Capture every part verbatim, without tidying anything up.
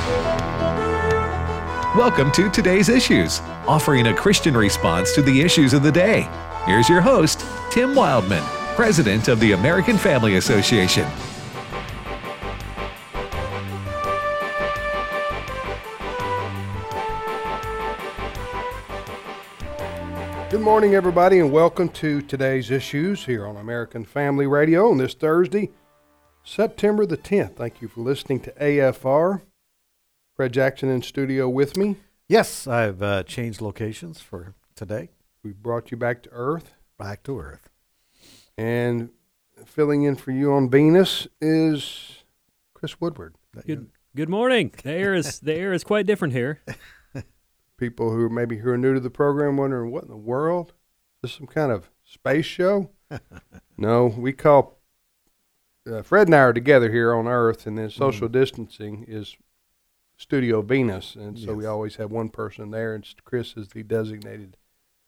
Welcome to Today's Issues, offering a Christian response to the issues of the day. Here's your host, Tim Wildman, President of the American Family Association. Good morning, everybody, and welcome to Today's Issues here on American Family Radio on this Thursday, September the tenth. Thank you for listening to A F R. Fred Jackson in studio with me. Yes, I've uh, changed locations for today. We brought you back to Earth. Back to Earth. And filling in for you on Venus is Chris Woodward. Good, good morning. The air is the air is quite different here. People who are maybe who are new to the program wondering, what in the world? Is this some kind of space show? No, we call, uh, Fred and I are together here on Earth, and then social mm. distancing is Studio Venus, and so yes. we always have one person there, and Chris is the designated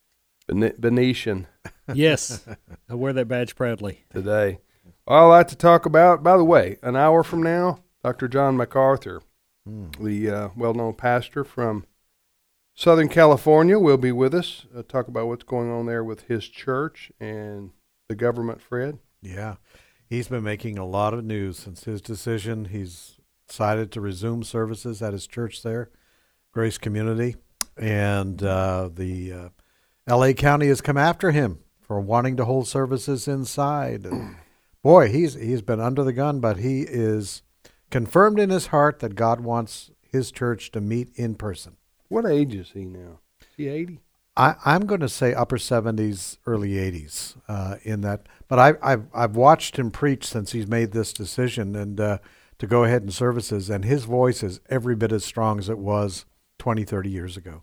Venetian. Yes, I wear that badge proudly. Today. All I like to talk about, by the way, an hour from now, Doctor John MacArthur, mm. the uh, well-known pastor from Southern California, will be with us, uh, talk about what's going on there with his church and the government, Fred. Yeah, he's been making a lot of news since his decision. He's decided to resume services at his church there, Grace Community, and uh, the uh, L A County has come after him for wanting to hold services inside. And boy, he's he's been under the gun, but he is confirmed in his heart that God wants his church to meet in person. What age is he now? Is he eighty? I, I'm going to say upper seventies, early eighties uh, in that. But I, I've I've watched him preach since he's made this decision, and uh, to go ahead in services, and his voice is every bit as strong as it was twenty, thirty years ago.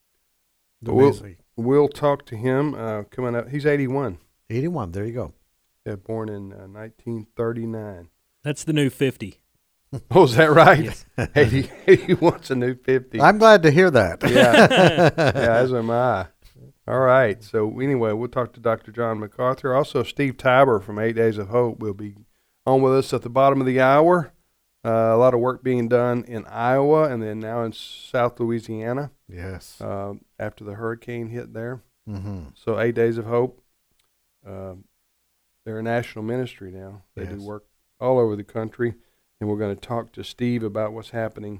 We'll, we'll talk to him uh, coming up. He's eighty-one. eighty-one, there you go. Yeah, born in uh, nineteen thirty-nine. That's the new fifty. Oh, is that right? Yes. eighty, eighty-one's a new fifty. I'm glad to hear that. Yeah, yeah, as am I. All right, so anyway, we'll talk to Doctor John MacArthur. Also, Steve Tiber from Eight Days of Hope will be on with us at the bottom of the hour. Uh, a lot of work being done in Iowa and then now in South Louisiana. Yes. Uh, after the hurricane hit there. Mm-hmm. So Eight Days of Hope, uh, they're a national ministry now. They yes. do work all over the country. And we're going to talk to Steve about what's happening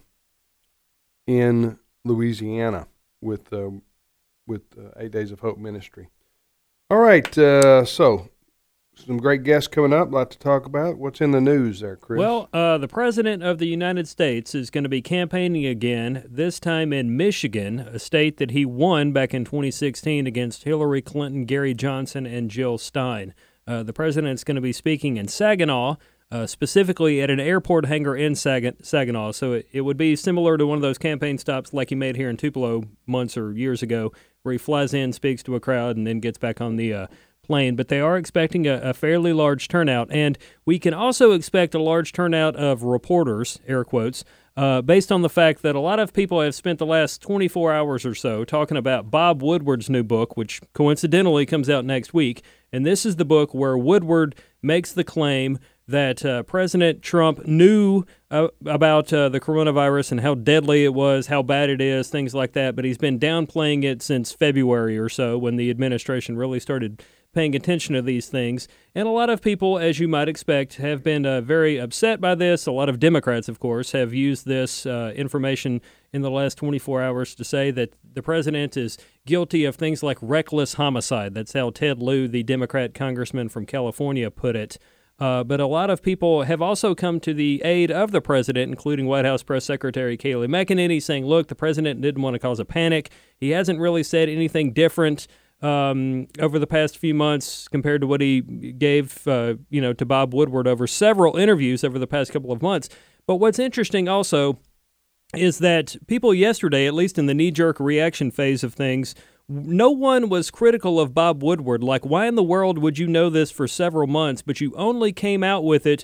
in Louisiana with uh, with uh, Eight Days of Hope ministry. All right, uh, so some great guests coming up. A lot to talk about. What's in the news there, Chris? Well, uh, the President of the United States is going to be campaigning again, this time in Michigan, a state that he won back in twenty sixteen against Hillary Clinton, Gary Johnson, and Jill Stein. Uh, the President's going to be speaking in Saginaw, Uh, specifically at an airport hangar in Sag- Saginaw. So it, it would be similar to one of those campaign stops like he made here in Tupelo months or years ago, where he flies in, speaks to a crowd, and then gets back on the uh, plane. But they are expecting a, a fairly large turnout. And we can also expect a large turnout of reporters, air quotes, uh, based on the fact that a lot of people have spent the last twenty-four hours or so talking about Bob Woodward's new book, which coincidentally comes out next week. And this is the book where Woodward makes the claim that uh, President Trump knew uh, about uh, the coronavirus and how deadly it was, how bad it is, things like that, but he's been downplaying it since February or so when the administration really started paying attention to these things. And a lot of people, as you might expect, have been uh, very upset by this. A lot of Democrats, of course, have used this uh, information in the last twenty-four hours to say that the president is guilty of things like reckless homicide. That's how Ted Lieu, the Democrat congressman from California, put it. Uh, but a lot of people have also come to the aid of the president, including White House Press Secretary Kayleigh McEnany, saying, look, the president didn't want to cause a panic. He hasn't really said anything different um, over the past few months compared to what he gave uh, you know, to Bob Woodward over several interviews over the past couple of months. But what's interesting also is that people yesterday, at least in the knee-jerk reaction phase of things, no one was critical of Bob Woodward. Like, why in the world would you know this for several months, but you only came out with it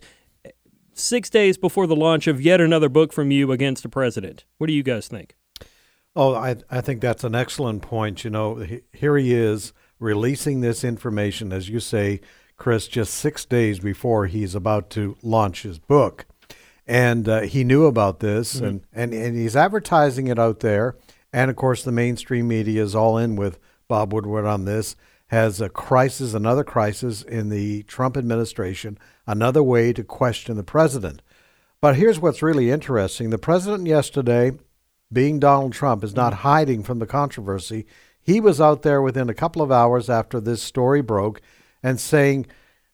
six days before the launch of yet another book from you against the president? What do you guys think? Oh, I I think that's an excellent point. You know, he, here he is releasing this information, as you say, Chris, just six days before he's about to launch his book. And uh, he knew about this, Mm-hmm. and, and, and he's advertising it out there. And, of course, the mainstream media is all in with Bob Woodward on this, has a crisis, another crisis in the Trump administration, another way to question the president. But here's what's really interesting. The president yesterday, being Donald Trump, is not hiding from the controversy. He was out there within a couple of hours after this story broke and saying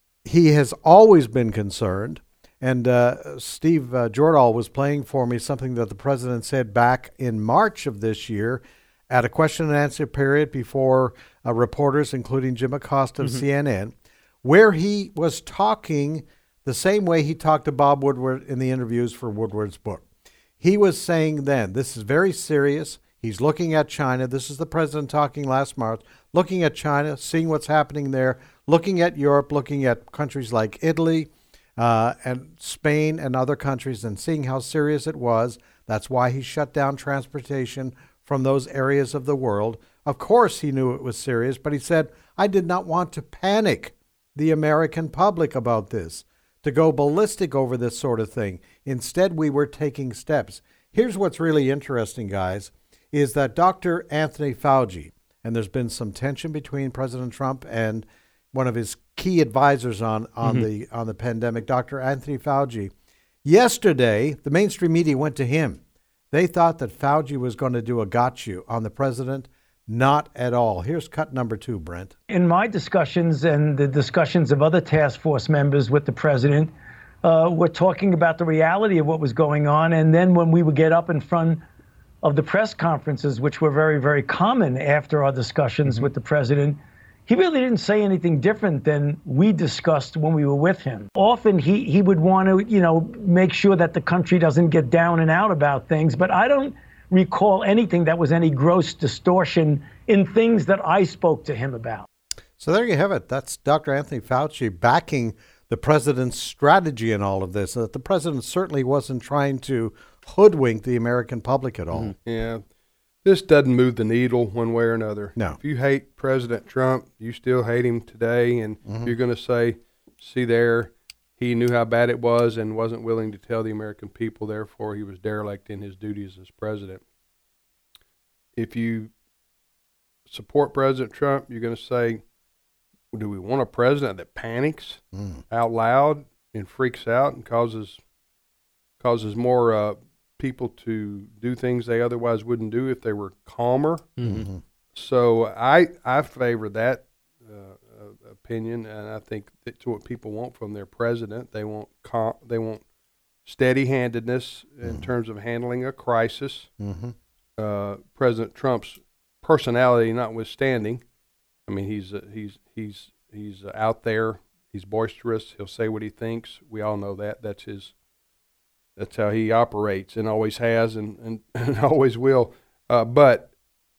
he has always been concerned. And uh, Steve uh, Jordahl was playing for me something that the president said back in March of this year at a question and answer period before uh, reporters, including Jim Acosta of mm-hmm. C N N, where he was talking the same way he talked to Bob Woodward in the interviews for Woodward's book. He was saying then, this is very serious. He's looking at China. This is the president talking last March, looking at China, seeing what's happening there, looking at Europe, looking at countries like Italy uh, and Spain and other countries, and seeing how serious it was. That's why he shut down transportation from those areas of the world. Of course he knew it was serious, but he said, I did not want to panic the American public about this, to go ballistic over this sort of thing. Instead, we were taking steps. Here's what's really interesting, guys, is that Doctor Anthony Fauci, and there's been some tension between President Trump and one of his key advisors on, on mm-hmm. the on the pandemic, Doctor Anthony Fauci. Yesterday, the mainstream media went to him. They thought that Fauci was going to do a got you on the president. Not at all. Here's cut number two, Brent. In my discussions and the discussions of other task force members with the president, uh, we're talking about the reality of what was going on. And then when we would get up in front of the press conferences, which were very, very common after our discussions mm-hmm. with the president, he really didn't say anything different than we discussed when we were with him. Often he, he would want to, you know, make sure that the country doesn't get down and out about things. But I don't recall anything that was any gross distortion in things that I spoke to him about. So there you have it. That's Doctor Anthony Fauci backing the president's strategy in all of this. That the president certainly wasn't trying to hoodwink the American public at all. Mm-hmm. Yeah. This doesn't move the needle one way or another. No. If you hate President Trump, you still hate him today, and mm-hmm. you're going to say, see there, he knew how bad it was and wasn't willing to tell the American people, therefore he was derelict in his duties as president. If you support President Trump, you're going to say, do we want a president that panics mm. out loud and freaks out and causes causes more uh, people to do things they otherwise wouldn't do if they were calmer? Mm-hmm. So I I favor that uh, uh, opinion, and I think that's what people want from their president. They want cal- they want steady-handedness in mm-hmm. terms of handling a crisis. Mm-hmm. Uh, President Trump's personality notwithstanding, I mean he's uh, he's he's he's uh, out there. He's boisterous. He'll say what he thinks. We all know that. That's his. That's how he operates, and always has, and and, and always will. Uh, but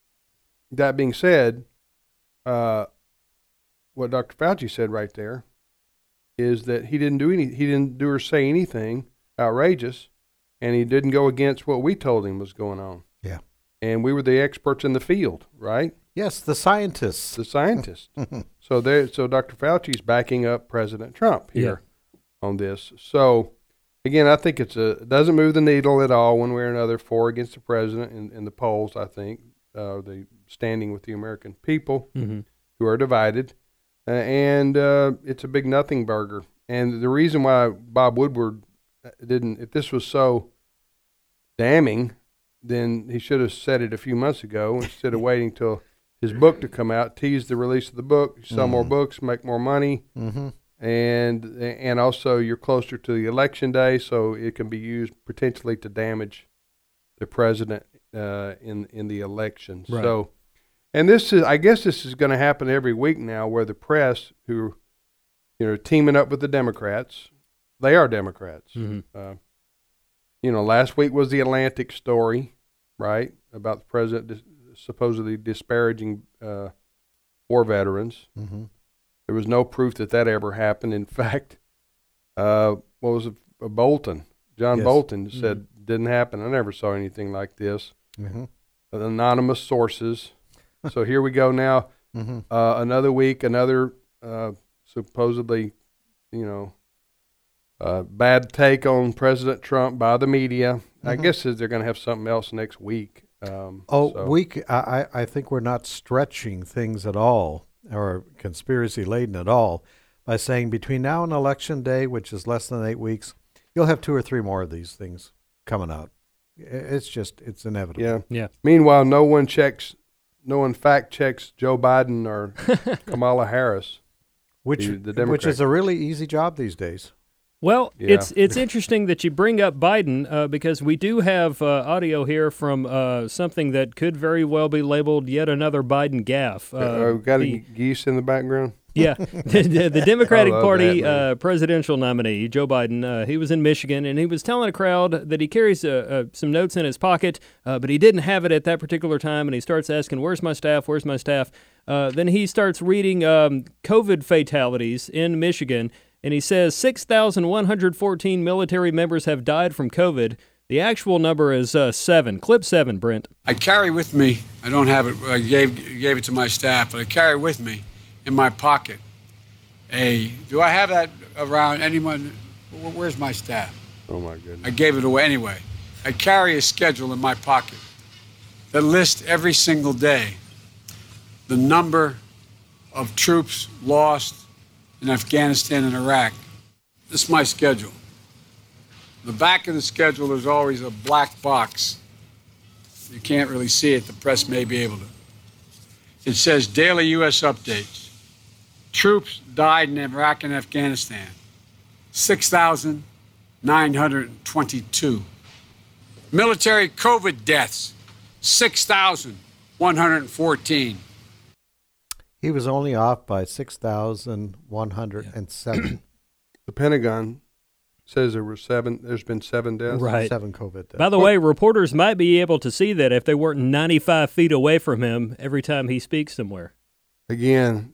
that being said, uh, what Doctor Fauci said right there is that he didn't do any. He didn't do or say anything outrageous, and he didn't go against what we told him was going on. Yeah. And we were the experts in the field, right? Yes, the scientists. The scientists. so there. So Doctor Fauci's backing up President Trump here yeah. on this. So again, I think it's a it doesn't move the needle at all one way or another for or against the president in, in the polls. I think uh, the standing with the American people mm-hmm. who are divided, uh, and uh, it's a big nothing burger. And the reason why Bob Woodward didn't, if this was so damning, then he should have said it a few months ago instead of waiting till his book to come out, tease the release of the book, sell mm-hmm. more books, make more money, mm-hmm. and and also you're closer to the election day, so it can be used potentially to damage the president uh, in in the election. Right. So, and this is, I guess, this is going to happen every week now, where the press, who you know, teaming up with the Democrats, they are Democrats. Mm-hmm. Uh, you know, last week was the Atlantic story, right, about the president dis- supposedly disparaging uh, war veterans. Mm-hmm. There was no proof that that ever happened. In fact, uh, what was it? Uh, Bolton, John yes. Bolton mm-hmm. said didn't happen. I never saw anything like this. Mm-hmm. Anonymous sources. So here we go now. Mm-hmm. Uh, another week, another uh, supposedly, you know, uh, bad take on President Trump by the media. Mm-hmm. I guess they're going to have something else next week. Um, oh, so. we, I, I think we're not stretching things at all or conspiracy laden at all by saying between now and Election Day, which is less than eight weeks, you'll have two or three more of these things coming out. It's just, it's inevitable. Yeah. Yeah. Meanwhile, no one checks, no one fact checks Joe Biden or Kamala Harris, which, the, the which is a really easy job these days. Well, Yeah. it's it's interesting that you bring up Biden uh, because we do have uh, audio here from uh, something that could very well be labeled yet another Biden gaffe. Uh, uh, we've got the, a geese in the background. Yeah, the, the, the Democratic love Party that, man. uh, presidential nominee, Joe Biden, uh, he was in Michigan, and he was telling a crowd that he carries uh, uh, some notes in his pocket, uh, but he didn't have it at that particular time, and he starts asking, where's my staff, where's my staff? Uh, then he starts reading um, COVID fatalities in Michigan, and he says six thousand one hundred fourteen military members have died from COVID. The actual number is uh, seven. Clip seven, Brent. I carry with me, I don't have it, I gave, gave it to my staff, but I carry with me in my pocket a, do I have that around anyone? Where's my staff? Oh, my goodness. I gave it away anyway. I carry a schedule in my pocket that lists every single day the number of troops lost in Afghanistan and Iraq. This is my schedule. The back of the schedule, there's always a black box. You can't really see it. The press may be able to. It says daily U S updates. Troops died in Iraq and Afghanistan. six thousand nine hundred twenty-two. Military COVID deaths, six thousand one hundred fourteen. He was only off by six thousand one hundred seven. The Pentagon says there were seven. There's been seven deaths. Right. Seven COVID deaths. By the way, reporters might be able to see that if they weren't ninety-five feet away from him every time he speaks somewhere. Again,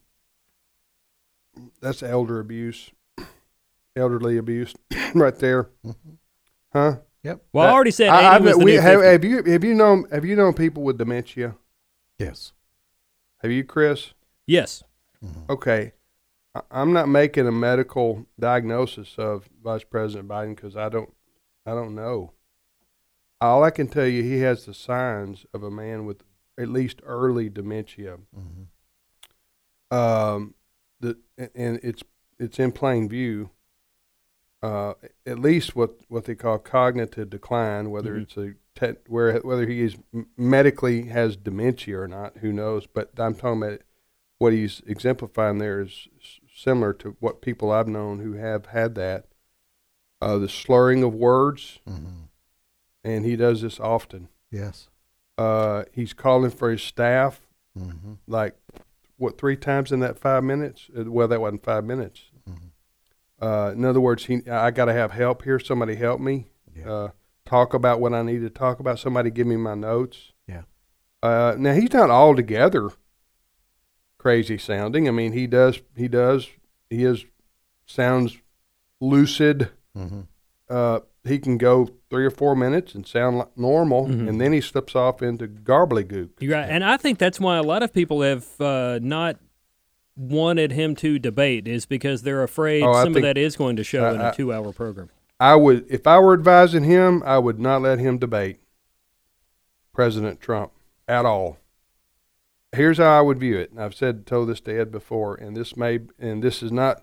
that's elder abuse, elderly abuse, right there, Mm-hmm. huh? Yep. Well, I already said eighty I, I've- was the we, new have, fifty. have you have you known have you known people with dementia? Yes. Have you, Chris? Yes. Okay, I- I'm not making a medical diagnosis of Vice President Biden because I don't, I don't know. All I can tell you, he has the signs of a man with at least early dementia. Mm-hmm. Um, the and it's it's in plain view. Uh, at least what, what they call cognitive decline, whether Mhm. it's a te- where whether he is medically has dementia or not, who knows? But I'm talking about what he's exemplifying there is similar to what people I've known who have had that. Uh, the slurring of words, Mm-hmm. and he does this often. Yes. Uh, he's calling for his staff, Mm-hmm. like, what, three times in that five minutes? Uh, Well, that wasn't five minutes. Mm-hmm. Uh, in other words, he, I got to have help here. Somebody help me. Yeah. Uh, talk about what I need to talk about. Somebody give me my notes. Yeah. Uh, now, he's not altogether crazy sounding. I mean, he does, he does, he is, sounds lucid. Mm-hmm. Uh, he can go three or four minutes and sound like normal, Mhm. and then he slips off into garblegook. You're right. And I think that's why a lot of people have uh, not wanted him to debate is because they're afraid Oh, I some of think- that is going to show I- in I- a two-hour program. I would, if I were advising him, I would not let him debate President Trump at all. Here's how I would view it. And I've said, told this to Ed before, and this may, and this is not,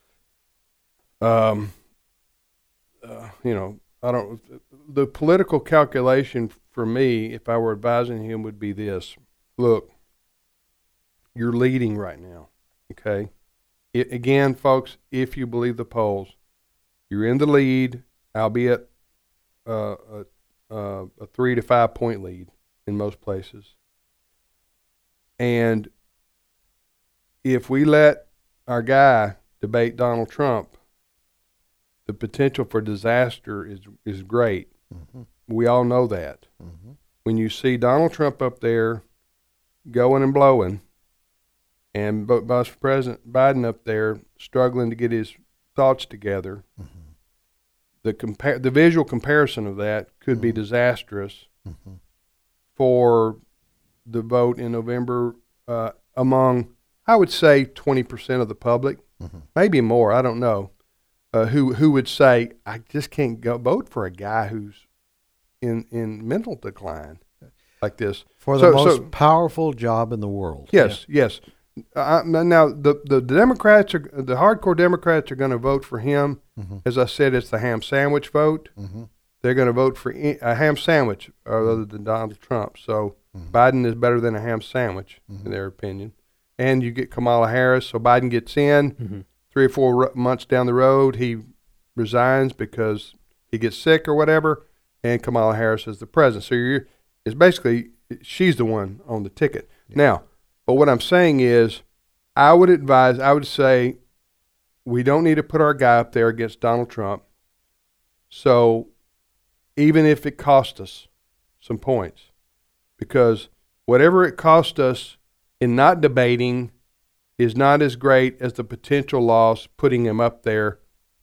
um, uh, you know, I don't, the political calculation for me, if I were advising him, would be this. Look, you're leading right now, okay? It, again, folks, if you believe the polls, you're in the lead, albeit uh, a, a, a three to five point lead in most places. And if we let our guy debate Donald Trump, the potential for disaster is is great. Mm-hmm. We all know that. Mm-hmm. When you see Donald Trump up there going and blowing, and B- Vice President Biden up there struggling to get his thoughts together, Mm-hmm. the compar- the visual comparison of that could be disastrous Mm-hmm. for the vote in November uh, among, I would say, twenty percent of the public, Mm-hmm. maybe more, I don't know. uh, who who would say, I just can't go vote for a guy who's in in mental decline like this. For so, the most so, powerful job in the world. Yes, yeah. yes. Uh, now, the, the Democrats, are, the hardcore Democrats are going to vote for him. Mm-hmm. As I said, it's the ham sandwich vote. Mm-hmm. They're going to vote for a ham sandwich other than Donald Trump. So mm-hmm. Biden is better than a ham sandwich, mm-hmm. in their opinion. And you get Kamala Harris, so Biden gets in. Mm-hmm. Three or four months down the road, he resigns because he gets sick or whatever, and Kamala Harris is the president. So you're, it's basically, she's the one on the ticket. Yeah. Now, but what I'm saying is, I would advise, I would say, we don't need to put our guy up there against Donald Trump. So even if it costs us some points, because whatever it cost us in not debating is not as great as the potential loss putting him up there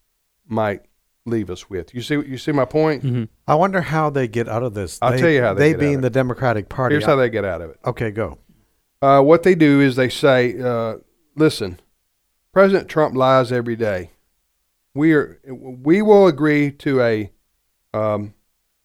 might leave us with. You see you see my point? Mm-hmm. I wonder how they get out of this. I'll they, tell you how they, they get being out of the it. Democratic Party. Here's how they get out of it. Okay, go. Uh, what they do is they say, uh, listen, President Trump lies every day. We are we will agree to a um,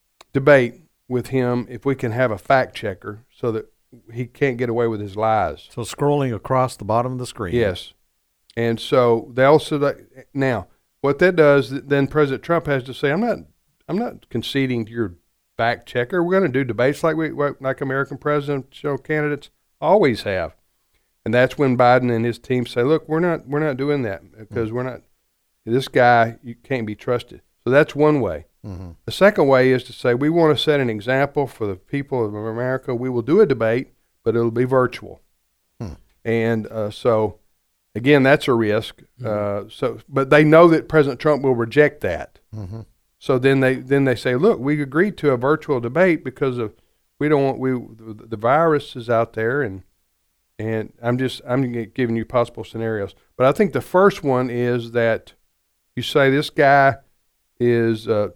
debate with him if we can have a fact checker so that he can't get away with his lies. So scrolling across the bottom of the screen. Yes. And so they also now what that does, then President Trump has to say, I'm not I'm not conceding to your fact checker. We're going to do debates like we like American presidential candidates always have. And that's when Biden and his team say, look, we're not we're not doing that because we're not this guy, you can't be trusted. So that's one way. Mm-hmm. The second way is to say we want to set an example for the people of America. We will do a debate, but it'll be virtual. Hmm. And uh, so, again, that's a risk. Mm-hmm. Uh, so, but they know that President Trump will reject that. Mm-hmm. So then they then they say, look, we agreed to a virtual debate because of we don't want we the virus is out there, and and I'm just I'm giving you possible scenarios. But I think the first one is that you say this guy is uh,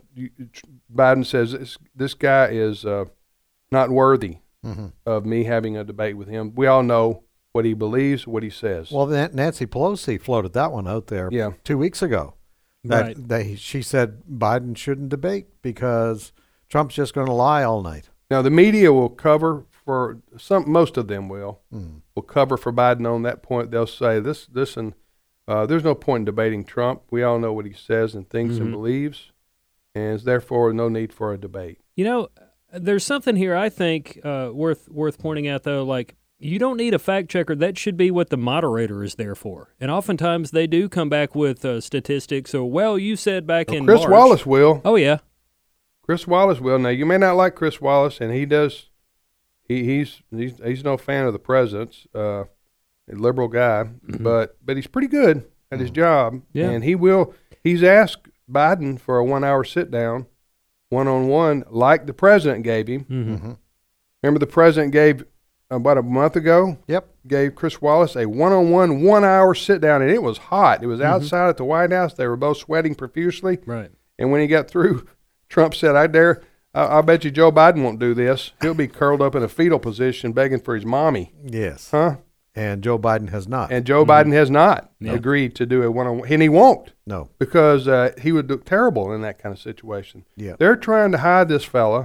Biden says this this guy is uh, not worthy mm-hmm. of me having a debate with him. We all know what he believes, what he says. Well, Nancy Pelosi floated that one out there yeah. two weeks ago. That right. they, she said Biden shouldn't debate because Trump's just going to lie all night. Now the media will cover for some, most of them will mm. will cover for Biden on that point. They'll say this, this, and uh, there's no point in debating Trump. We all know what he says and thinks mm-hmm. and believes, and therefore no need for a debate. You know, there's something here I think uh, worth worth pointing out though, like. You don't need a fact checker. That should be what the moderator is there for. And oftentimes they do come back with uh, statistics. Or, well, you said back well, in Chris March. Wallace will. Oh, yeah. Chris Wallace will. Now, you may not like Chris Wallace, and he does. He, he's he's he's no fan of the president's, uh, a liberal guy, mm-hmm. but but he's pretty good at his job. Yeah. And he will. He's asked Biden for a one-hour sit-down, one-on-one, like the president gave him. Mm-hmm. Remember the president gave about a month ago, yep, gave Chris Wallace a one-on-one, one-hour sit-down, and it was hot. It was outside mm-hmm. at the White House. They were both sweating profusely. Right. And when he got through, Trump said, I dare, I, I bet you Joe Biden won't do this. He'll be curled up in a fetal position begging for his mommy. Yes. Huh? And Joe Biden has not. And Joe mm-hmm. Biden has not yeah. agreed to do a one-on-one. And he won't. No. Because uh, he would look terrible in that kind of situation. Yeah. They're trying to hide this fella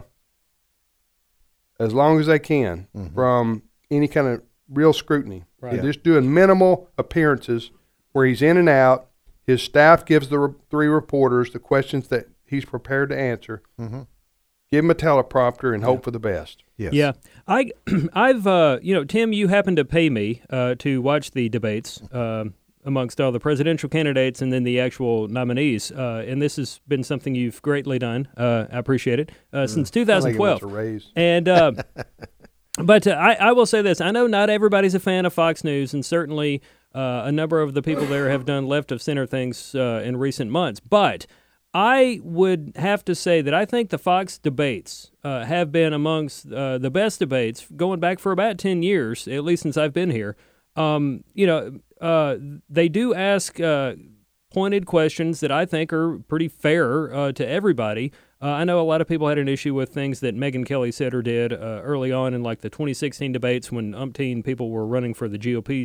as long as they can mm-hmm. from any kind of real scrutiny. Right. They're just doing minimal appearances where he's in and out. His staff gives the re- three reporters the questions that he's prepared to answer. Mm-hmm. Give him a teleprompter and yeah. hope for the best. Yes. Yeah. I, I've, uh, you know, Tim, you happen to pay me uh, to watch the debates uh, amongst all the presidential candidates and then the actual nominees. Uh, and this has been something you've greatly done. Uh, I appreciate it. Uh, mm. Since two thousand twelve. I think it was a raise. And, uh, but uh, I, I will say this. I know not everybody's a fan of Fox News, and certainly uh, a number of the people there have done left-of-center things uh, in recent months. But I would have to say that I think the Fox debates uh, have been amongst uh, the best debates going back for about ten years, at least since I've been here. Um, you know, uh, they do ask uh, pointed questions that I think are pretty fair uh, to everybody. Uh, I know a lot of people had an issue with things that Megyn Kelly said or did uh, early on in like the twenty sixteen debates when umpteen people were running for the G O P's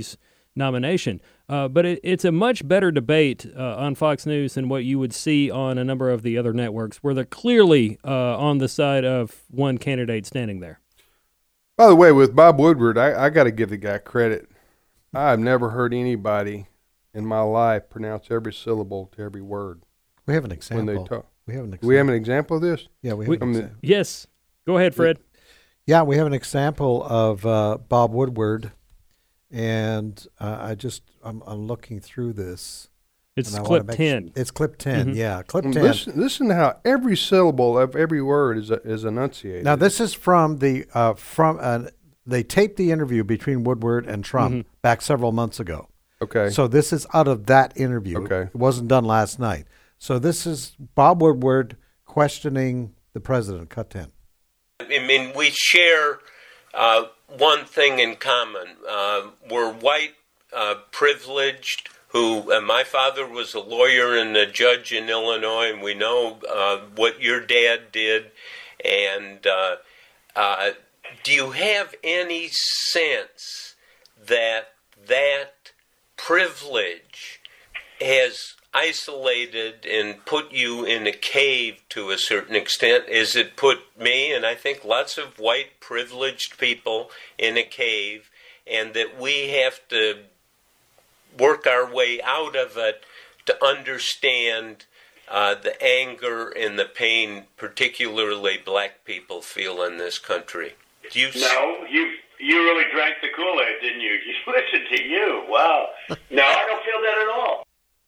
nomination. Uh, but it, it's a much better debate uh, on Fox News than what you would see on a number of the other networks, where they're clearly uh, on the side of one candidate standing there. By the way, with Bob Woodward, I, I got to give the guy credit. I've never heard anybody in my life pronounce every syllable to every word. We have an example. When they talk. We have an example. Do we have an example of this? Yeah, we have We, an example. Yes. Go ahead, Fred. Yeah, we have an example of uh, Bob Woodward, and uh, I just I'm, I'm looking through this. It's and I clip wanna make ten. Sure, it's clip ten. Mhm. Yeah, clip ten. Listen, listen to how every syllable of every word is is enunciated. Now this is from the uh, from uh, they taped the interview between Woodward and Trump Mhm. back several months ago. Okay. So this is out of that interview. Okay. It wasn't done last night. So this is Bob Woodward questioning the president. Cut ten. I mean, we share uh, one thing in common. Uh, we're white, uh, privileged, who, uh, my father was a lawyer and a judge in Illinois, and we know uh, what your dad did. And uh, uh, do you have any sense that that privilege has isolated and put you in a cave to a certain extent? Is it put me, and I think lots of white privileged people, in a cave, and that we have to work our way out of it to understand uh, the anger and the pain particularly black people feel in this country? Do you No, you you really drank the Kool-Aid, didn't you? You listened to you. Wow. No, I don't feel that at all.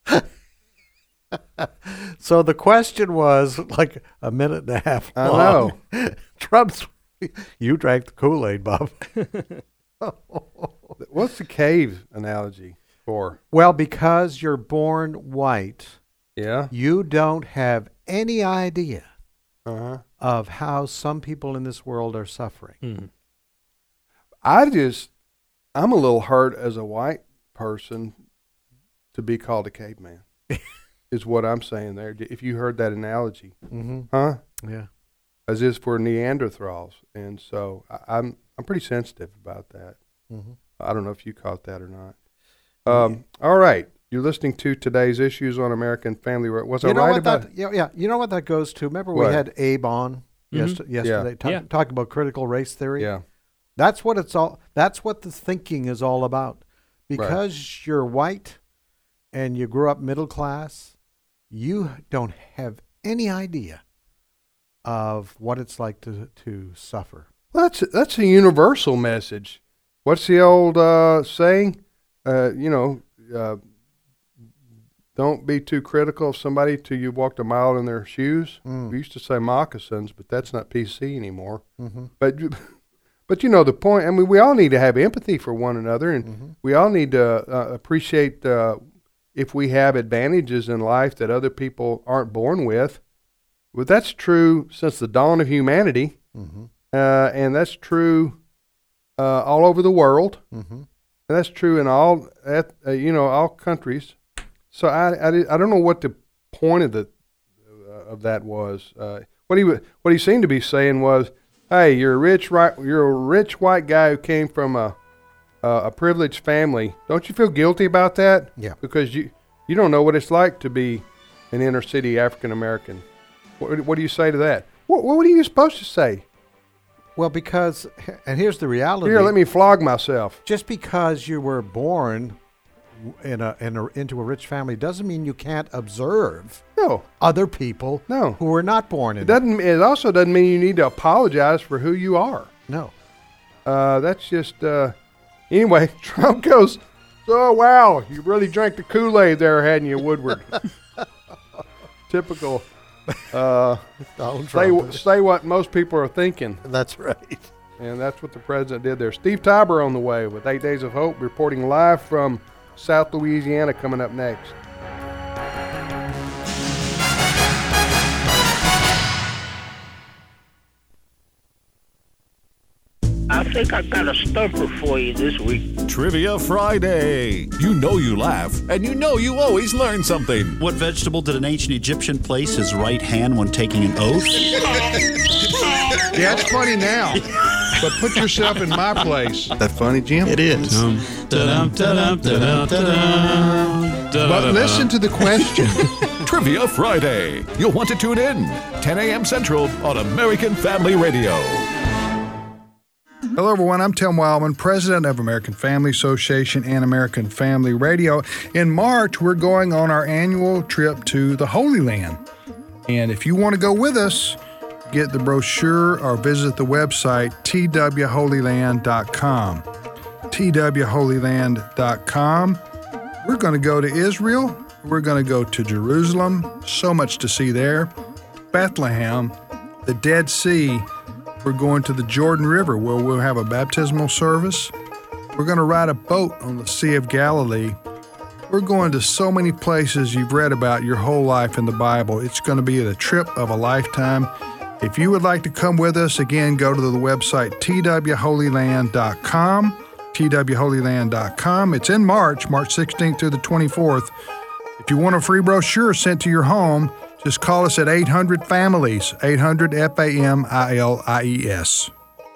So the question was like a minute and a half I long. know. Trump's, you drank the Kool-Aid, Bob. What's the cave analogy for? Well, because you're born white, Yeah. you don't have any idea Uh-huh. of how some people in this world are suffering. Mhm. I just, I'm a little hurt as a white person to be called a caveman. Is what I'm saying there. If you heard that analogy, Mm-hmm. huh? Yeah. As is for Neanderthals, and so I, I'm I'm pretty sensitive about that. Mm-hmm. I don't know if you caught that or not. Um, all right, you're listening to Today's Issues on American Family. Was You I know right what about that? Yeah, yeah. You know what that goes to? Remember What? we had Abe on Mhm. yester- yesterday, talk, Yeah. talking about critical race theory. Yeah, That's what it's all. That's what the thinking is all about. Because you're white and you grew up middle class, you don't have any idea of what it's like to to suffer. well, that's that's a universal message. What's the old uh, saying? Uh, you know, uh, don't be too critical of somebody till you've walked a mile in their shoes. Mm. We used to say moccasins, but that's not P C anymore. Mm-hmm. But but you know the point. I mean, we all need to have empathy for one another, and Mm-hmm. we all need to uh, appreciate uh, if we have advantages in life that other people aren't born with. Well, that's true since the dawn of humanity, Mm-hmm. uh, and that's true uh, all over the world. Mm-hmm. And that's true in all at uh, you know all countries. So I, I, I don't know what the point of the uh, of that was. Uh, what he wa- what he seemed to be saying was, "Hey, you're a rich right, you're a rich white guy who came from a uh, a privileged family. Don't you feel guilty about that? Yeah. Because you you don't know what it's like to be an inner city African American. What, what do you say to that? What what are you supposed to say? Well, because and here's the reality. Here, let me flog myself. Just because you were born in a, in a into a rich family doesn't mean you can't observe No, other people No. who were not born in it doesn't. It also doesn't mean you need to apologize for who you are. No. Uh, that's just uh, anyway. Trump goes, "Oh wow, you really drank the Kool-Aid there, hadn't you, Woodward?" Typical. Uh, Donald say Trump. say what most people are thinking, That's right. and that's what the president did there. Steve Tybor on the way with Eight Days of Hope, reporting live from South Louisiana. Coming up next. I think I got a stumper for you this week. Trivia Friday. You know you laugh, and you know you always learn something. What vegetable did an ancient Egyptian place his right hand when taking an oath? Yeah, it's funny now. but put yourself in my place. That funny, Jim? It is. But listen to the question. Trivia Friday. You'll want to tune in. ten a.m. Central on American Family Radio. Hello, everyone. I'm Tim Wildman, president of American Family Association and American Family Radio. In March, we're going on our annual trip to the Holy Land. And if you want to go with us, get the brochure or visit the website t w holy land dot com. t w holy land dot com. We're going to go to Israel. We're going to go to Jerusalem. So much to see there. Bethlehem, the Dead Sea. We're going to the Jordan River, where we'll have a baptismal service. We're going to ride a boat on the Sea of Galilee. We're going to so many places you've read about your whole life in the Bible. It's going to be a trip of a lifetime. If you would like to come with us, again, go to the website t w holy land dot com, t w holy land dot com. It's in March, March sixteenth through the twenty-fourth. If you want a free brochure sent to your home, just call us at eight hundred families, eight hundred F A M I L I E S.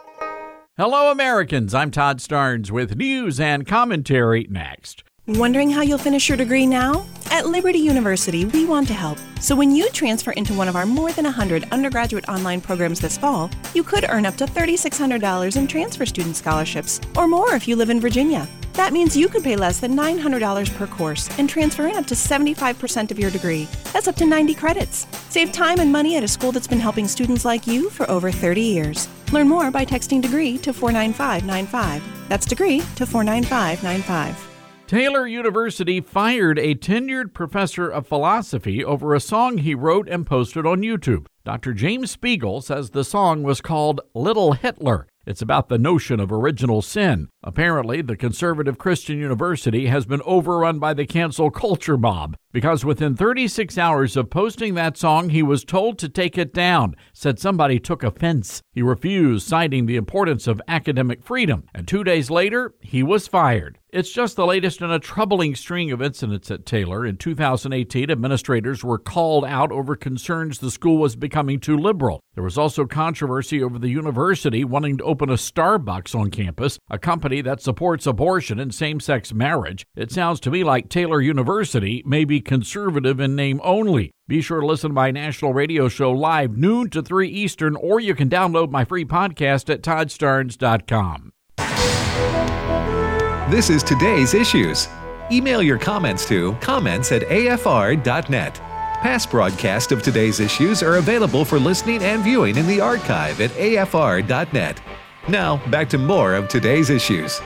Hello, Americans. I'm Todd Starnes with news and commentary next. Wondering how you'll finish your degree now? At Liberty University, we want to help. So when you transfer into one of our more than one hundred undergraduate online programs this fall, you could earn up to three thousand six hundred dollars in transfer student scholarships, or more if you live in Virginia. That means you could pay less than nine hundred dollars per course and transfer in up to seventy-five percent of your degree. That's up to ninety credits. Save time and money at a school that's been helping students like you for over thirty years. Learn more by texting DEGREE to four nine five nine five. That's DEGREE to four nine five nine five. Taylor University fired a tenured professor of philosophy over a song he wrote and posted on YouTube. Doctor James Spiegel says the song was called Little Hitler. It's about the notion of original sin. Apparently, the conservative Christian university has been overrun by the cancel culture mob because within thirty-six hours of posting that song, he was told to take it down, said somebody took offense. He refused, citing the importance of academic freedom, and two days later, he was fired. It's just the latest in a troubling string of incidents at Taylor. In two thousand eighteen, administrators were called out over concerns the school was becoming too liberal. There was also controversy over the university wanting to open a Starbucks on campus, a company that supports abortion and same-sex marriage. It sounds to me like Taylor University may be conservative in name only. Be sure to listen to my national radio show live noon to three Eastern, or you can download my free podcast at todd starnes dot com. This is Today's Issues. Email your comments to comments at a f r dot net. Past broadcasts of Today's Issues are available for listening and viewing in the archive at a f r dot net. Now, back to more of Today's Issues.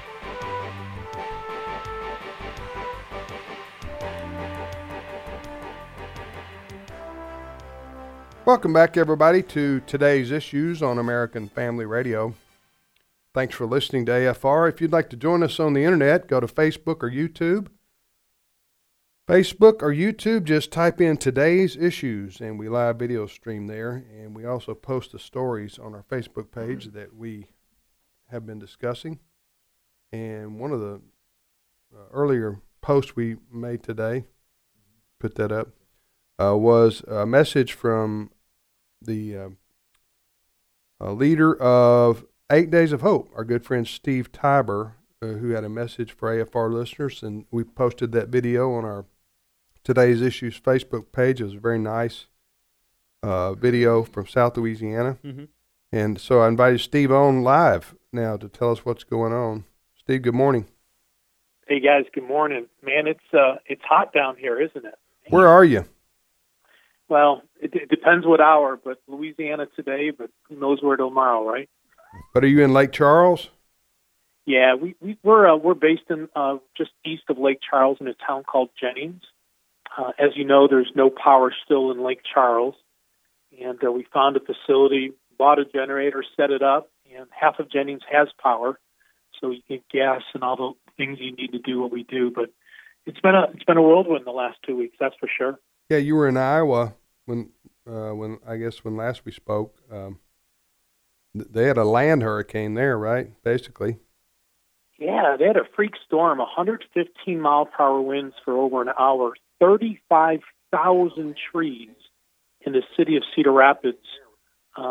Welcome back, everybody, to Today's Issues on American Family Radio. Thanks for listening to A F R. If you'd like to join us on the internet, go to Facebook or YouTube. Facebook or YouTube, just type in Today's Issues, and we live video stream there. And we also post the stories on our Facebook page that we have been discussing. And one of the uh, earlier posts we made today, put that up, uh, was a message from the uh, uh, leader of Eight Days of Hope, our good friend Steve Tiber, uh, who had a message for A F R listeners, and we posted that video on our Today's Issues Facebook page. It was a very nice uh, video from South Louisiana. Mm-hmm. And so I invited Steve on live now to tell us what's going on. Steve, good morning. Hey, guys, good morning. Man, it's uh, it's hot down here, isn't it? Where are you? Well, it, it depends what hour, but Louisiana today, but who knows where tomorrow, right? But are you in Lake Charles? Yeah, we, we, we're uh, we're based in uh, just east of Lake Charles in a town called Jennings. Uh, as you know, there's no power still in Lake Charles, and uh, we found a facility, bought a generator, set it up, and half of Jennings has power, so you get gas and all the things you need to do what we do. But it's been a it's been a whirlwind the last two weeks, that's for sure. Yeah, you were in Iowa when uh, when I guess when last we spoke. Um, they had a land hurricane there, right? Basically. Yeah, they had a freak storm, one hundred fifteen mile per hour winds for over an hour, thirty-five thousand trees in the city of Cedar Rapids um,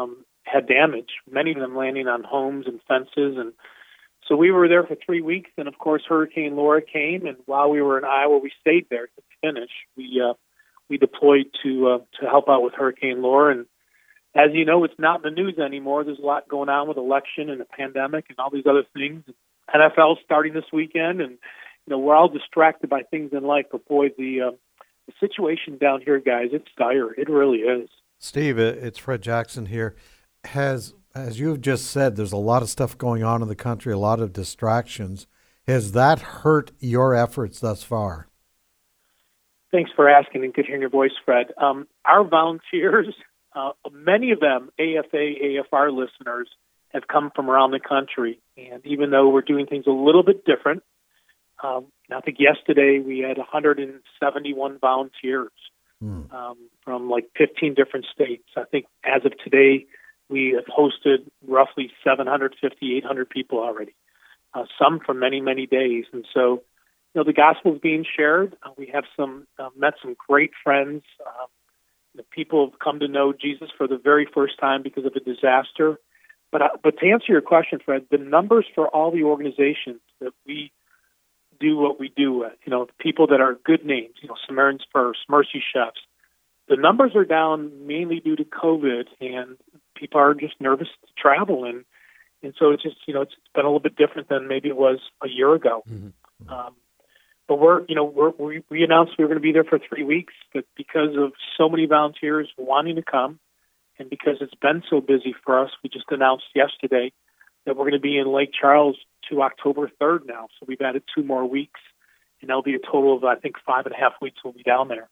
had damage, many of them landing on homes and fences. And so we were there for three weeks. And, of course, Hurricane Laura came. And while we were in Iowa, we stayed there to finish. We uh, we deployed to uh, to help out with Hurricane Laura. And as you know, it's not in the news anymore. There's a lot going on with election and the pandemic and all these other things. N F L starting this weekend. And, you know, we're all distracted by things in life. But, boy, the, uh, the situation down here, guys, it's dire. It really is. Steve, it's Fred Jackson here. Has, as you've just said, there's a lot of stuff going on in the country, a lot of distractions. Has that hurt your efforts thus far? Thanks for asking, and good hearing your voice, Fred. Um, our volunteers, uh, many of them A F A, A F R listeners, have come from around the country. And even though we're doing things a little bit different, um, I think yesterday we had one hundred seventy-one volunteers mm. um, from like fifteen different states. I think as of today, we have hosted roughly seven hundred fifty, eight hundred people already, uh, some for many, many days. And so, you know, the gospel is being shared. Uh, we have some uh, met some great friends. Um, the people have come to know Jesus for the very first time because of a disaster. But uh, but to answer your question, Fred, the numbers for all the organizations that we do what we do with, you know, the people that are good names, you know, Samaritans First, Mercy Chefs, the numbers are down mainly due to COVID, and people are just nervous to travel. And, and so it's just, you know, it's been a little bit different than maybe it was a year ago. Mm-hmm. Um, but we're, you know, we're, we, we announced we were going to be there for three weeks, but because of so many volunteers wanting to come, and because it's been so busy for us, we just announced yesterday that we're going to be in Lake Charles to October third now. So we've added two more weeks, and that'll be a total of, I think, five and a half weeks we'll be down there.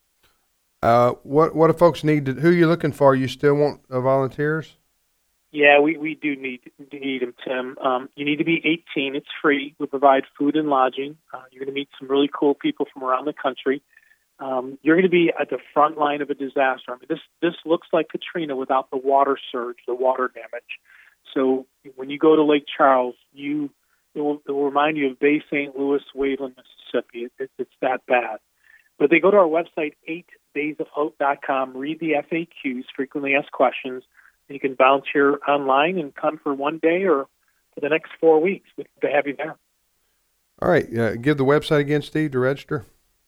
Uh, what what do folks need? To, who are you looking for? You still want uh, volunteers? Yeah, we, we do need need them, Tim. Um, you need to be eighteen. It's free. We provide food and lodging. Uh, you're going to meet some really cool people from around the country. Um, you're going to be at the front line of a disaster. I mean, this this looks like Katrina without the water surge, the water damage. So when you go to Lake Charles, you it will, it will remind you of Bay Saint Louis, Waveland, Mississippi. It, it, it's that bad. But they go to our website, eight days of hope dot com, read the F A Qs, frequently asked questions, and you can volunteer online and come for one day or for the next four weeks. We'd love to have you there. All right. Uh, give the website again, Steve, to register.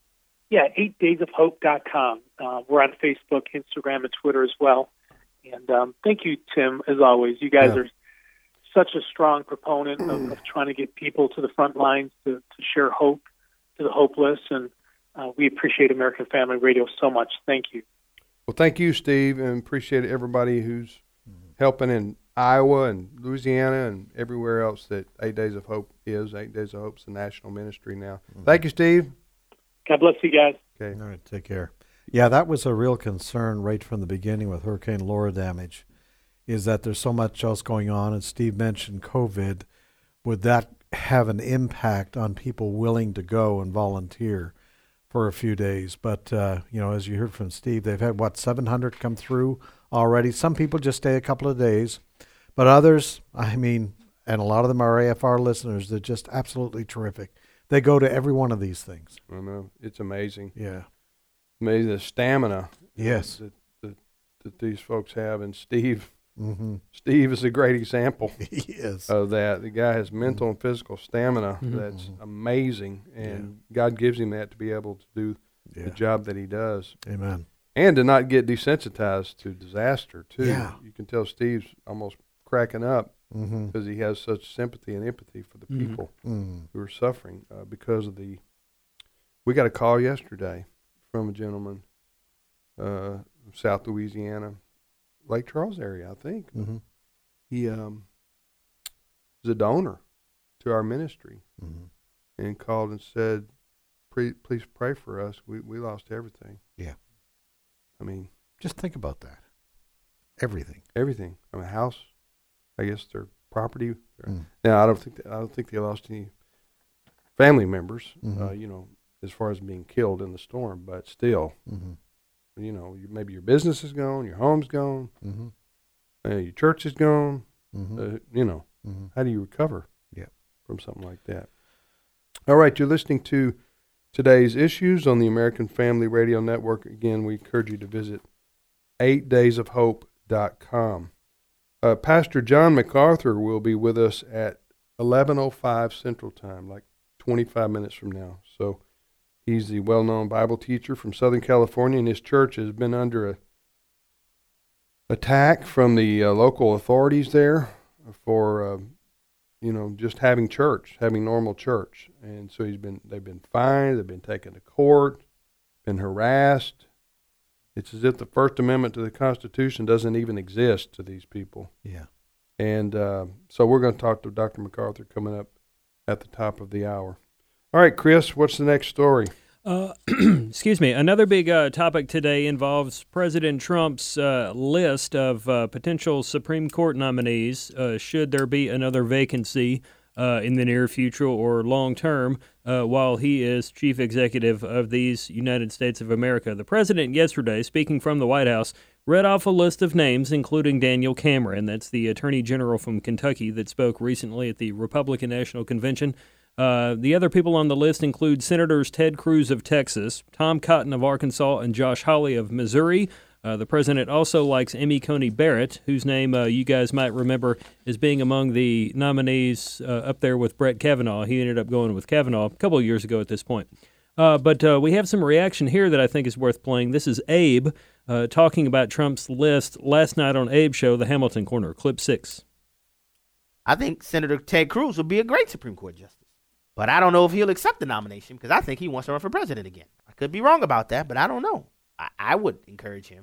Yeah, eight days of hope dot com. Uh, we're on Facebook, Instagram, and Twitter as well. And um, thank you, Tim, as always. You guys yeah. are such a strong proponent of, of trying to get people to the front lines to, to share hope to the hopeless. And uh, we appreciate American Family Radio so much. Thank you. Well, thank you, Steve, and appreciate everybody who's helping in Iowa and Louisiana and everywhere else that Eight Days of Hope is. Eight Days of Hope's a national ministry now. Mm-hmm. Thank you, Steve. God bless you guys. Okay. All right, take care. Yeah, that was a real concern right from the beginning with Hurricane Laura damage, is that there's so much else going on. And Steve mentioned COVID. Would that have an impact on people willing to go and volunteer for a few days? But, uh, you know, as you heard from Steve, they've had, what, seven hundred come through already. Some people just stay a couple of days. But others, I mean, and a lot of them are A F R listeners, they're just absolutely terrific. They go to every one of these things. I know. It's amazing. Yeah. Amazing the stamina yes. that, that, that these folks have. And Steve mm-hmm. Steve is a great example he is. of that. The guy has mental mm-hmm. and physical stamina mm-hmm. that's amazing. And yeah. God gives him that to be able to do yeah. the job that he does. Amen. And to not get desensitized to disaster, too. Yeah. You can tell Steve's almost cracking up because mm-hmm. he has such sympathy and empathy for the people mm-hmm. who are suffering uh, because of the. We got a call yesterday from a gentleman, uh, South Louisiana, Lake Charles area, I think. Mm-hmm. He um, was a donor to our ministry mm-hmm. and called and said, please, please pray for us. We we lost everything. Yeah. I mean. Just think about that. Everything. Everything. I mean, house. I guess their property. Mm. Now, I don't think that, I don't think they lost any family members. Mm-hmm. Uh, you know, as far as being killed in the storm, but still, mm-hmm. you know, maybe your business is gone, your home's gone, mm-hmm. uh, your church is gone. Mm-hmm. Uh, you know, mm-hmm. how do you recover? Yeah. From something like that. All right, you're listening to today's issues on the American Family Radio Network. Again, we encourage you to visit eight days of hope dot com. Uh, Pastor John MacArthur will be with us at eleven oh five Central Time, like twenty-five minutes from now. So he's the well-known Bible teacher from Southern California, and his church has been under a attack from the uh, local authorities there for, uh, you know, just having church, having normal church. And so he's been, they've been fined, they've been taken to court, been harassed. It's as if the First Amendment to the Constitution doesn't even exist to these people. Yeah. And uh, so we're going to talk to Doctor MacArthur coming up at the top of the hour. All right, Chris, what's the next story? Uh, excuse me. Another big uh, topic today involves President Trump's uh, list of uh, potential Supreme Court nominees, uh, should there be another vacancy uh, in the near future or long term, uh, while he is chief executive of these United States of America. The president yesterday, speaking from the White House, read off a list of names, including Daniel Cameron. That's the attorney general from Kentucky that spoke recently at the Republican National Convention. Uh, the other people on the list include Senators Ted Cruz of Texas, Tom Cotton of Arkansas, and Josh Hawley of Missouri. Uh, the president also likes Amy Coney Barrett, whose name uh, you guys might remember as being among the nominees uh, up there with Brett Kavanaugh. He ended up going with Kavanaugh a couple of years ago at this point. Uh, but uh, we have some reaction here that I think is worth playing. This is Abe uh, talking about Trump's list last night on Abe's show, The Hamilton Corner, clip six. I think Senator Ted Cruz would be a great Supreme Court justice. But I don't know if he'll accept the nomination because I think he wants to run for president again. I could be wrong about that, but I don't know. I, I would encourage him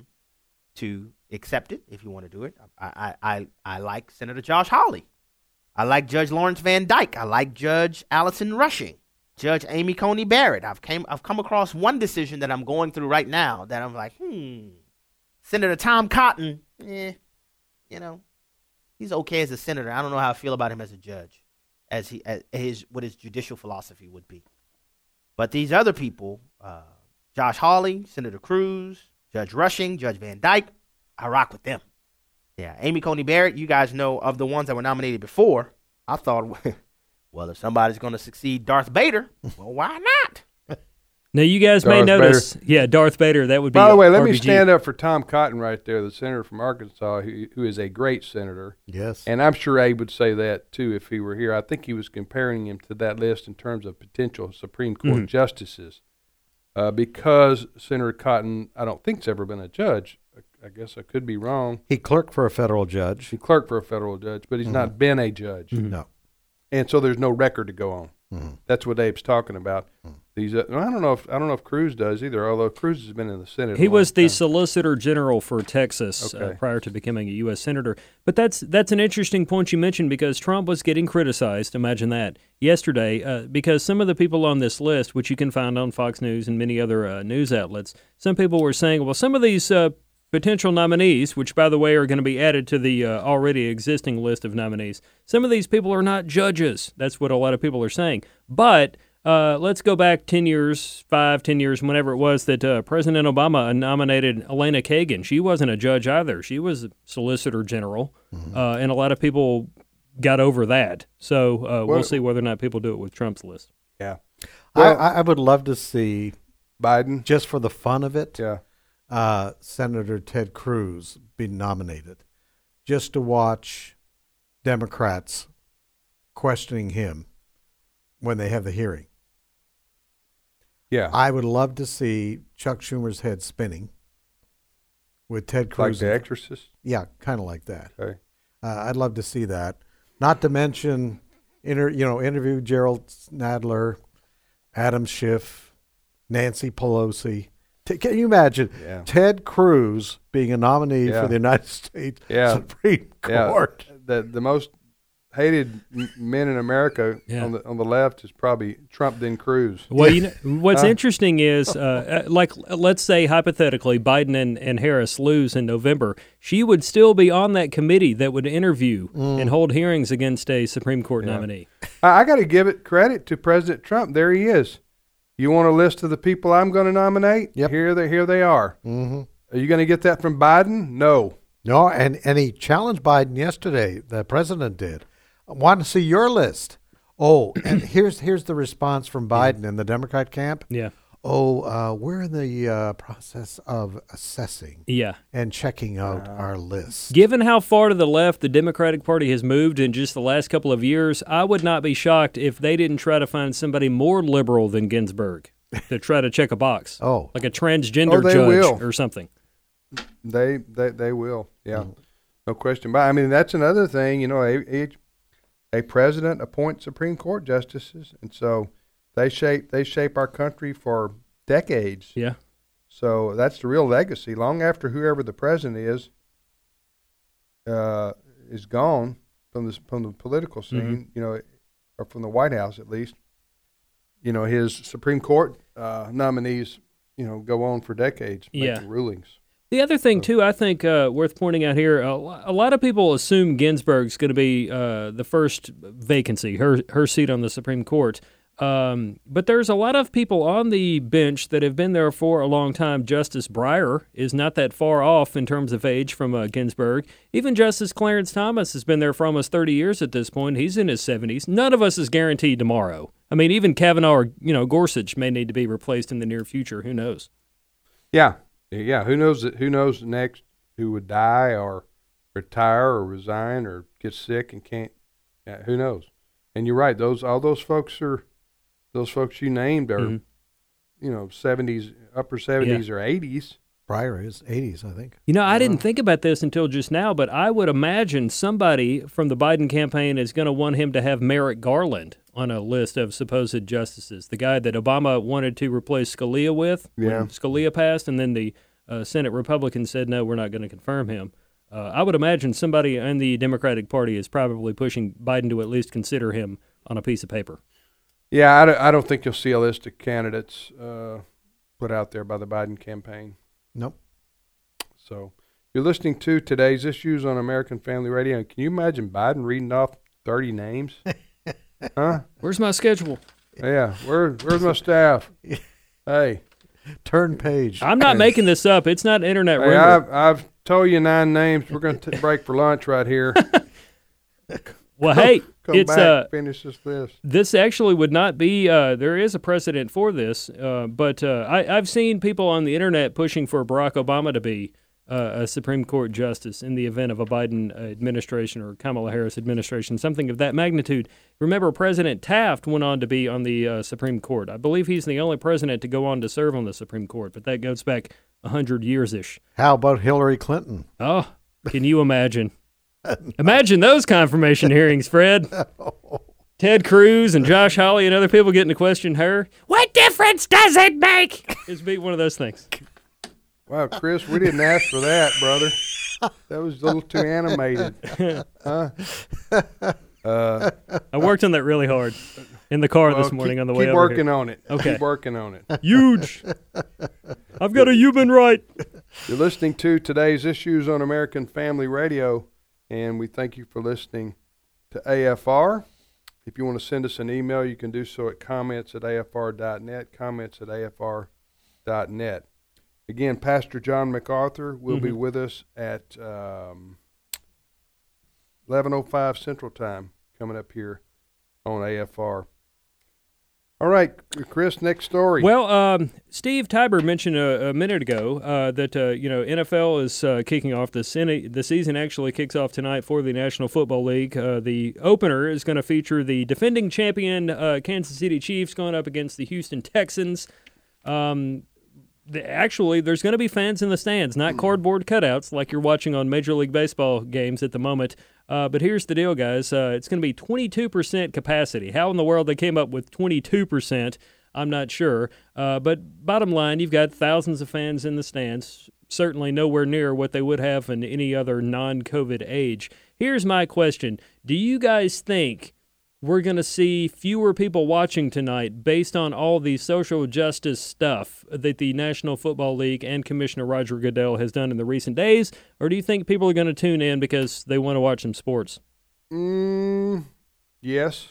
to accept it if you want to do it. I, I, I, I like Senator Josh Hawley. I like Judge Lawrence Van Dyke. I like Judge Allison Rushing. Judge Amy Coney Barrett. I've came I've come across one decision that I'm going through right now that I'm like, hmm. Senator Tom Cotton, eh, you know, he's okay as a senator. I don't know how I feel about him as a judge, as he as his what his judicial philosophy would be. But these other people, uh, Josh Hawley, Senator Cruz, Judge Rushing, Judge Van Dyke, I rock with them. Yeah, Amy Coney Barrett, you guys know of the ones that were nominated before. I thought, well, if somebody's going to succeed Darth Vader, well, why not? Now, you guys Darth may notice, Vader. yeah, Darth Vader, that would be By the way, let R B G. me stand up for Tom Cotton right there, the senator from Arkansas, who, who is a great senator. Yes. And I'm sure Abe would say that, too, if he were here. I think he was comparing him to that list in terms of potential Supreme Court Mm-hmm. justices. Uh, because Senator Cotton, I don't think, has ever been a judge. I, I guess I could be wrong. He clerked for a federal judge. He clerked for a federal judge, but he's Mhm. not been a judge. Mhm. No. And so there's no record to go on. Mhm. That's what Abe's talking about. These, uh, I don't know if I don't know if Cruz does either. Although Cruz has been in the Senate. He a long was the time. Solicitor General for Texas uh, Okay. prior to becoming a U S senator. But that's that's an interesting point you mentioned because Trump was getting criticized, imagine that, yesterday uh, because some of the people on this list, which you can find on Fox News and many other uh, news outlets, some people were saying, well, some of these uh, potential nominees, which, by the way, are going to be added to the uh, already existing list of nominees, some of these people are not judges. That's what a lot of people are saying. But uh, let's go back ten years, five, ten years, whenever it was that uh, President Obama nominated Elena Kagan. She wasn't a judge either. She was a Solicitor General, Mm-hmm. uh, and a lot of people got over that. So uh, we'll Well- see whether or not people do it with Trump's list. Yeah. I, I I would love to see Biden, just for the fun of it, yeah. uh, Senator Ted Cruz be nominated, just to watch Democrats questioning him when they have the hearing. Yeah. I would love to see Chuck Schumer's head spinning with Ted Like Cruz. The Exorcist? Yeah, kind of like that. Okay. Uh, I'd love to see that. Not to mention, inter, you know, interview Gerald Nadler, Adam Schiff, Nancy Pelosi. T- can you imagine Yeah. Ted Cruz being a nominee Yeah. for the United States Yeah. Supreme Yeah. Court? The the most hated m- men in America Yeah. on the on the left is probably Trump, then Cruz. Well, you know, what's Huh? interesting is, uh, uh, like, let's say hypothetically, Biden and, and Harris lose in November. She would still be on that committee that would interview Mm. and hold hearings against a Supreme Court Yeah. nominee. I, I got to give it credit to President Trump. There he is. You want a list of the people I'm going to nominate? Yep. Here they here they are. Mm-hmm. Are you going to get that from Biden? No. No, and, and he challenged Biden yesterday, the president did. I want to see your list. Oh, and here's here's the response from Biden in the Democrat camp. Yeah. Oh, uh, we're in the uh, process of assessing Yeah. and checking out our list. Given how far to the left the Democratic Party has moved in just the last couple of years, I would not be shocked if they didn't try to find somebody more liberal than Ginsburg to try to check a box. Oh. Like a transgender Oh, they judge will. or something. They they they will, yeah, no question. But I mean, that's another thing. You know, a, a a president appoints Supreme Court justices, and so they shape they shape our country for decades. Yeah. So that's the real legacy. Long after whoever the president is uh, is gone from the from the political scene, Mhm. you know, or from the White House at least, you know, his Supreme Court uh, nominees, you know, go on for decades making Yeah. rulings. The other thing, too, I think uh, worth pointing out here, a, lo- a lot of people assume Ginsburg's going to be uh, the first vacancy, her her seat on the Supreme Court. Um, but there's a lot of people on the bench that have been there for a long time. Justice Breyer is not that far off in terms of age from uh, Ginsburg. Even Justice Clarence Thomas has been there for almost thirty years at this point. He's in his seventies. None of us is guaranteed tomorrow. I mean, even Kavanaugh or, you know, Gorsuch may need to be replaced in the near future. Who knows? Yeah, yeah. Who knows? Who knows next? Who would die or retire or resign or get sick and can't? Yeah, who knows? And you're right. Those all those folks are those folks you named are, Mm-hmm. you know, seventies, upper seventies or eighties. Breyer is eighties, I think. You know, I didn't think about this until just now, but I would imagine somebody from the Biden campaign is going to want him to have Merrick Garland on a list of supposed justices, the guy that Obama wanted to replace Scalia with Yeah. when Scalia passed, and then the uh, Senate Republicans said, no, we're not going to confirm him. Uh, I would imagine somebody in the Democratic Party is probably pushing Biden to at least consider him on a piece of paper. Yeah, I don't, I don't think you'll see a list of candidates uh, put out there by the Biden campaign. Nope. So you're listening to today's issues on American Family Radio. And can you imagine Biden reading off thirty names? Huh? Where's my schedule? Yeah, where, where's my staff? Hey. Turn page. I'm not making this up. It's not internet Hey, rumor. I've, I've told you nine names. We're going to break for lunch right here. Well, Come- hey, come it's back, uh, finish this list. This actually would not be. Uh, there is a precedent for this, uh, but uh, I, I've seen people on the internet pushing for Barack Obama to be uh, a Supreme Court justice in the event of a Biden administration or Kamala Harris administration, something of that magnitude. Remember, President Taft went on to be on the uh, Supreme Court. I believe he's the only president to go on to serve on the Supreme Court, but that goes back a hundred years ish. How about Hillary Clinton? Oh, can you imagine? Imagine those confirmation hearings, Fred. Ted Cruz and Josh Hawley and other people getting to question her. What difference does it make? It'd be one of those things. Wow, Chris, we didn't ask for that, brother. That was a little too animated. Huh? Uh, I worked on that really hard in the car well, this morning keep, on the way keep over working here. on it. Okay. Keep working on it. Huge. I've got a human right. You're listening to today's issues on American Family Radio, and we thank you for listening to A F R. If you want to send us an email, you can do so at comments at A F R dot net, comments at A F R dot net. Again, Pastor John MacArthur will mm-hmm. be with us at um, eleven oh five Central Time coming up here on A F R. All right, Chris, next story. Well, um, Steve Tiber mentioned a, a minute ago uh, that uh, you know N F L is uh, kicking off the sen- the season. Actually, kicks off tonight for the National Football League. Uh, the opener is going to feature the defending champion uh, Kansas City Chiefs going up against the Houston Texans. Um, the, actually, there's going to be fans in the stands, not cardboard cutouts like you're watching on Major League Baseball games at the moment. Uh, but here's the deal, guys. Uh, it's going to be twenty-two percent capacity. How in the world they came up with twenty-two percent, I'm not sure. Uh, but bottom line, you've got thousands of fans in the stands, certainly nowhere near what they would have in any other non-COVID age. Here's my question. Do you guys think we're going to see fewer people watching tonight based on all the social justice stuff that the National Football League and Commissioner Roger Goodell has done in the recent days? Or do you think people are going to tune in because they want to watch some sports? Mm, yes.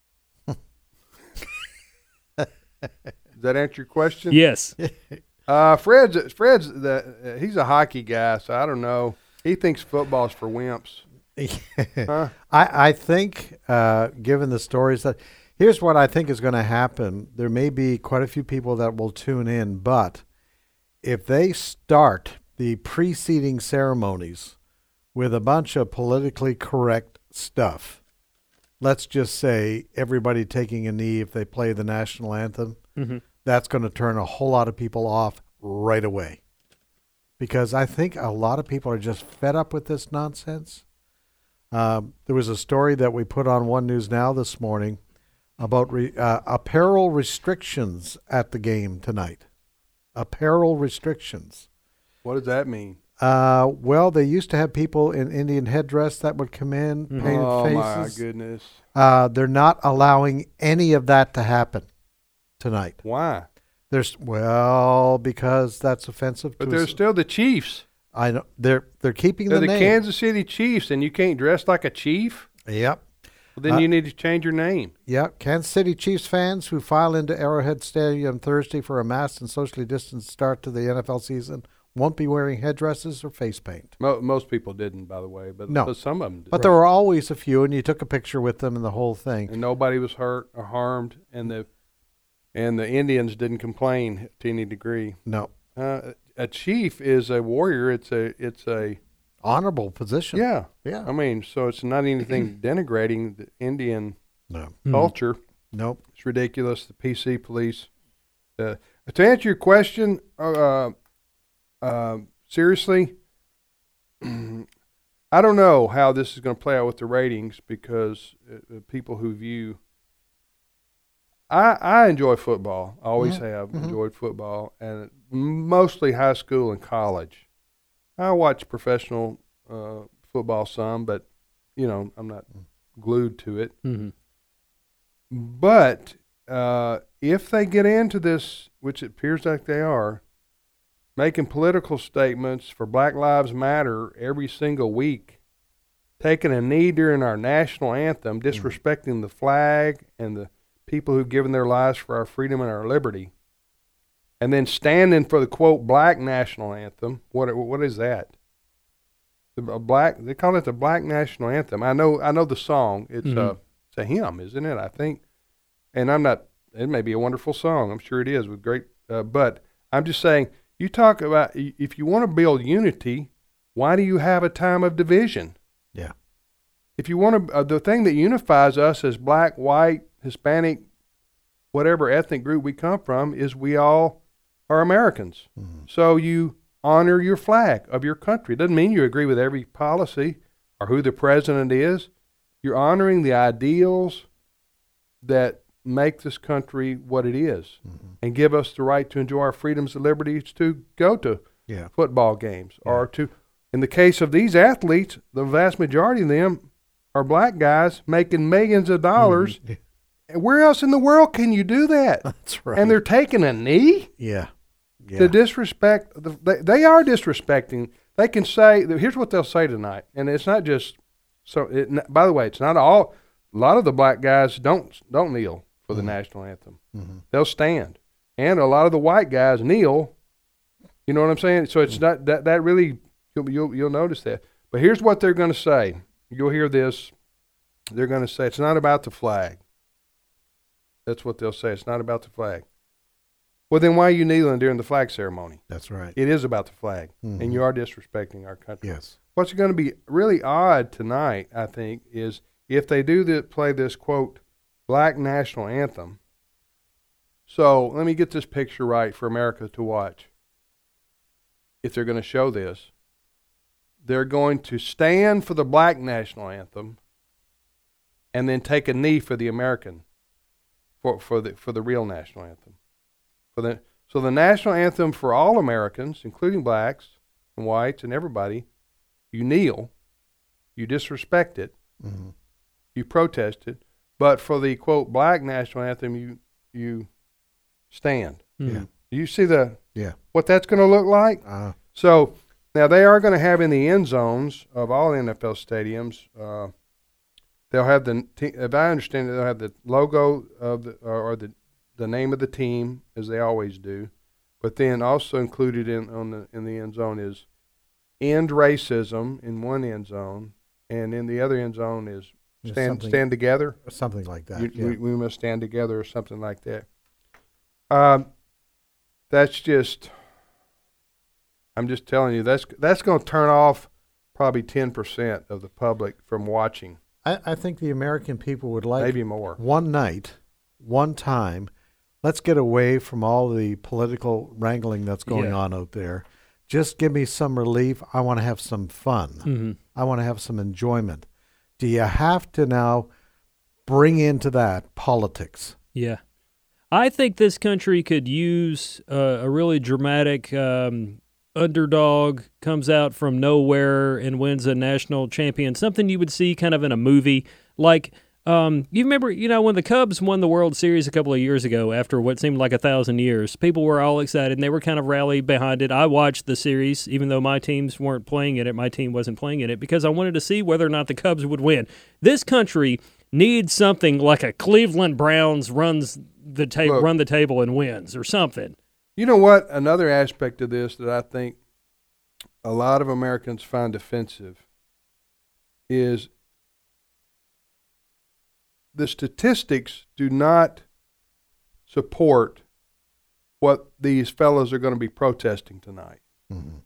Does that answer your question? Yes. uh, Fred's, Fred's the, uh, he's a hockey guy, so I don't know. He thinks football's for wimps. Huh? I, I think, uh, given the stories that Here's what I think is going to happen. There may be quite a few people that will tune in, but if they start the preceding ceremonies with a bunch of politically correct stuff, let's just say everybody taking a knee if they play the national anthem, mm-hmm. that's going to turn a whole lot of people off right away. Because I think a lot of people are just fed up with this nonsense. Um, there was a story that we put on One News Now this morning about re, uh, apparel restrictions at the game tonight. Apparel restrictions. What does that mean? Uh, well, they used to have people in Indian headdress that would come in, Mm-hmm. painted Oh, my faces. goodness. Uh, they're not allowing any of that to happen tonight. Why? There's well because that's offensive. But to they're us. still the Chiefs. I know they're they're keeping They're the the name. Kansas City Chiefs, and you can't dress like a chief? Yep. Well, then Uh, you need to change your name. Yeah, Kansas City Chiefs fans who file into Arrowhead Stadium Thursday for a masked and socially distanced start to the N F L season won't be wearing headdresses or face paint. Mo- most people didn't, by the way, but, No, but some of them did. But there were always a few, and you took a picture with them and the whole thing. And nobody was hurt or harmed, and the and the Indians didn't complain to any degree. No. Uh, a chief is a warrior. It's a it's a honorable position. Yeah, yeah. I mean, so it's not anything denigrating the Indian no. culture. Nope. It's ridiculous. The P C police. Uh, to answer your question, uh, uh, seriously, I don't know how this is going to play out with the ratings because uh, people who view. I, I enjoy football. I always Mm-hmm. have Mm-hmm. enjoyed football, and mostly high school and college. I watch professional uh, football some, but you know I'm not glued to it. Mm-hmm. But uh, if they get into this, which it appears like they are, making political statements for Black Lives Matter every single week, taking a knee during our national anthem, disrespecting the flag and the people who've given their lives for our freedom and our liberty, and then standing for the, quote, black national anthem. What what is that? The a black they call it the black national anthem. I know I know the song. It's Mm-hmm. a it's a hymn, isn't it? I think. And I'm not. It may be a wonderful song. I'm sure it is with great. Uh, but I'm just saying. You talk about if you want to build unity, why do you have a time of division? Yeah. If you want to, uh, the thing that unifies us as black, white, Hispanic, whatever ethnic group we come from, is we all are Americans. Mm-hmm. So you honor your flag of your country. It doesn't mean you agree with every policy or who the president is. You're honoring the ideals that make this country what it is, mm-hmm. and give us the right to enjoy our freedoms and liberties to go to yeah. football games yeah. or to, in the case of these athletes, the vast majority of them are black guys making millions of dollars. Mm-hmm. Where else in the world can you do that? That's right. And they're taking a knee? Yeah. yeah. To disrespect, the, they, they are disrespecting. They can say, here's what they'll say tonight. And it's not just, so. It, by the way, it's not all, a lot of the black guys don't don't kneel for the mm-hmm. national anthem. Mm-hmm. They'll stand. And a lot of the white guys kneel. You know what I'm saying? So it's mm-hmm. not, that, that really, you'll, you'll, you'll notice that. But here's what they're going to say. You'll hear this. They're going to say, it's not about the flag. That's what they'll say. It's not about the flag. Well, then why are you kneeling during the flag ceremony? That's right. It is about the flag, mm-hmm. and you are disrespecting our country. Yes. What's going to be really odd tonight, I think, is if they do the, play this, quote, black national anthem. So let me get this picture right for America to watch. If they're going to show this, they're going to stand for the black national anthem and then take a knee for the American, for, for the for the real national anthem. For the so the national anthem for all Americans, including blacks and whites and everybody, you kneel, you disrespect it, mm-hmm. you protest it. But for the, quote, black national anthem, you you stand. Yeah. Do you see the yeah. what that's going to look like? Uh, so now they are going to have in the end zones of all N F L stadiums, uh, they'll have the, if I understand it, they'll have the logo of the or the the name of the team as they always do, but then also included in on the in the end zone is end racism in one end zone, and in the other end zone is Stand stand together? Something like that. You, yeah. we, we must stand together or something like that. Um, that's just, I'm just telling you, that's that's going to turn off probably ten percent of the public from watching. I, I think the American people would like maybe more. One night, one time, let's get away from all the political wrangling that's going Yeah. on out there. Just give me some relief. I want to have some fun. Mm-hmm. I want to have some enjoyment. Do you have to now bring into that politics? Yeah. I think this country could use uh, a really dramatic um, underdog comes out from nowhere and wins a national champion, something you would see kind of in a movie. Like, um, you remember, you know, when the Cubs won the World Series a couple of years ago after what seemed like a thousand years, people were all excited and they were kind of rallied behind it. I watched the series, even though my teams weren't playing in it. My team wasn't playing in it because I wanted to see whether or not the Cubs would win. This country needs something like a Cleveland Browns runs the ta- Look, run the table and wins or something. You know what? Another aspect of this that I think a lot of Americans find offensive is the statistics do not support what these fellows are going to be protesting tonight. Mm-hmm.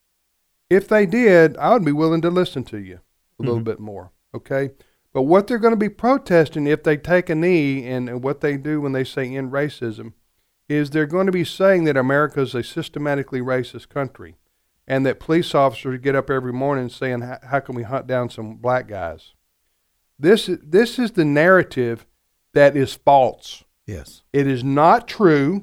If they did, I would be willing to listen to you a Mm-hmm. little bit more, okay? But what they're going to be protesting if they take a knee and, and what they do when they say end racism is they're going to be saying that America is a systematically racist country and that police officers get up every morning saying, how can we hunt down some black guys? This, this is the narrative that is false. Yes. It is not true.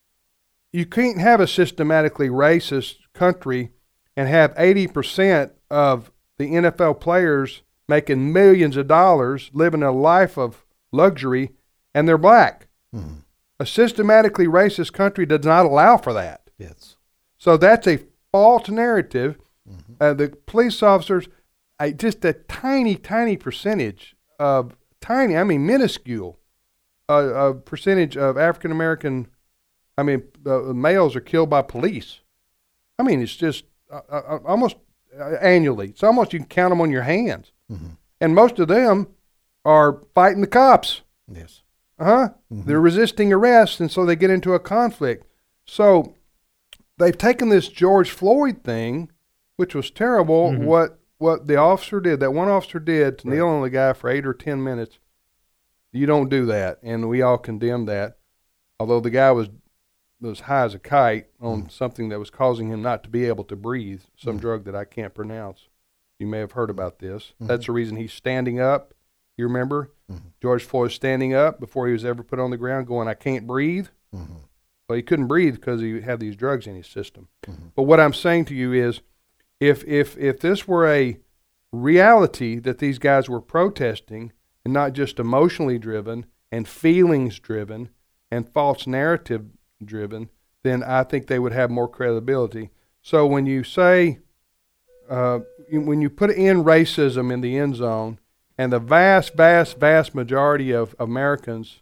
You can't have a systematically racist country and have eighty percent of the N F L players making millions of dollars, living a life of luxury, and they're black. Mm-hmm. A systematically racist country does not allow for that. Yes. So that's a false narrative. Mm-hmm. Uh, the police officers, I, just a tiny, tiny percentage of, tiny, I mean minuscule, uh, a percentage of African-American, I mean, uh, males are killed by police. I mean, it's just uh, uh, almost uh, annually. It's almost, you can count them on your hands. Mm-hmm. And most of them are fighting the cops. Yes. Uh-huh. Mm-hmm. They're resisting arrest, and so they get into a conflict. So they've taken this George Floyd thing, which was terrible, Mm-hmm. what what the officer did, that one officer did to Right. kneel on the guy for eight or ten minutes. You don't do that, and we all condemn that. Although the guy was was high as a kite on Mm-hmm. something that was causing him not to be able to breathe, some Mm-hmm. drug that I can't pronounce. You may have heard about this. Mm-hmm. That's the reason he's standing up. You remember? Mm-hmm. George Floyd standing up before he was ever put on the ground going, I can't breathe. Mm-hmm. Well, he couldn't breathe because he had these drugs in his system. Mm-hmm. But what I'm saying to you is, if if if this were a reality that these guys were protesting and not just emotionally driven and feelings driven and false narrative driven, then I think they would have more credibility. So when you say, uh, when you put in racism in the end zone, and the vast, vast, vast majority of Americans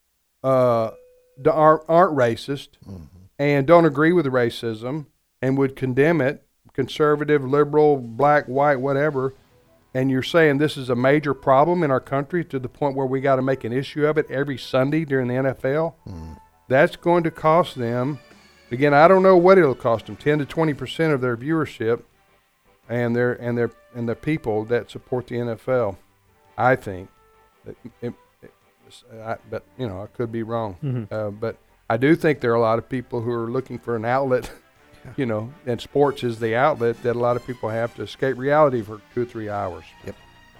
uh, aren't, aren't racist Mm-hmm. and don't agree with racism and would condemn it, conservative, liberal, black, white, whatever, and you're saying this is a major problem in our country to the point where we got to make an issue of it every Sunday during the N F L, Mm-hmm. that's going to cost them, again, I don't know what it'll cost them, ten to twenty percent of their viewership and their and their and the people that support the N F L. I think, it, it, it, I, but you know, I could be wrong. Mm-hmm. Uh, but I do think there are a lot of people who are looking for an outlet, you know, and sports is the outlet that a lot of people have to escape reality for two or three hours. Yep.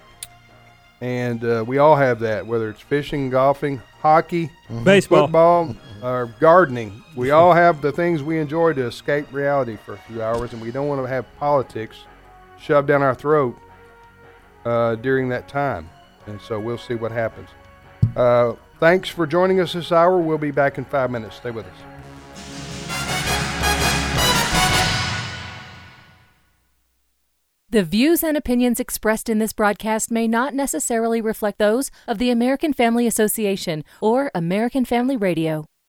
And uh, we all have that, whether it's fishing, golfing, hockey, Mm-hmm. Baseball. football, or gardening. We all have the things we enjoy to escape reality for a few hours, and we don't want to have politics shoved down our throat uh, during that time. And so we'll see what happens. Uh, thanks for joining us this hour. We'll be back in five minutes. Stay with us. The views and opinions expressed in this broadcast may not necessarily reflect those of the American Family Association or American Family Radio.